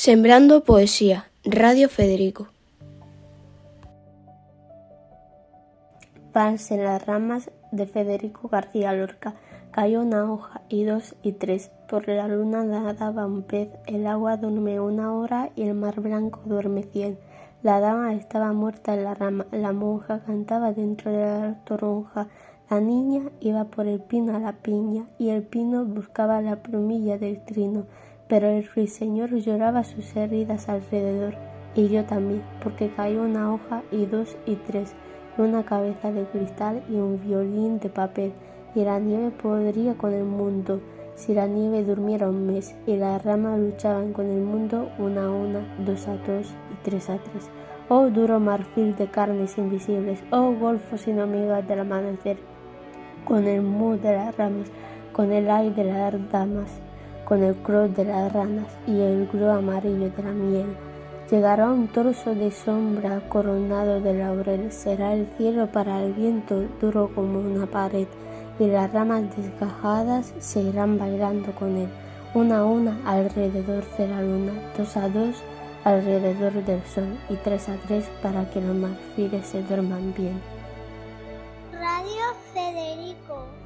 Sembrando poesía, Radio Federico. Vals en las ramas de Federico García Lorca. Cayó una hoja, y dos, y tres. Por la luna nadaba un pez. El agua duerme 1 hora y el mar blanco duerme 100. La dama estaba muerta en la rama. La monja cantaba dentro de la toronja. La niña iba por el pino a la piña, y el pino buscaba la plumilla del trino. Pero el ruiseñor lloraba sus heridas alrededor, y yo también, porque cayó una hoja, y dos, y tres, y una cabeza de cristal y un violín de papel. Y la nieve podría con el mundo, si la nieve durmiera un mes, y las ramas luchaban con el mundo 1 a 1, 2 a 2 y 3 a 3. Oh duro marfil de carnes invisibles, oh golfo sin amigas del amanecer, con el mu de las ramas, con el ay de las damas, con el croc de las ranas y el gro amarillo de la miel. Llegará un torso de sombra coronado de laurel, será el cielo para el viento duro como una pared, y las ramas desgajadas se irán bailando con él, 1 a 1 alrededor de la luna, 2 a 2 alrededor del sol y 3 a 3 para que los marfiles se duerman bien. Radio Federico.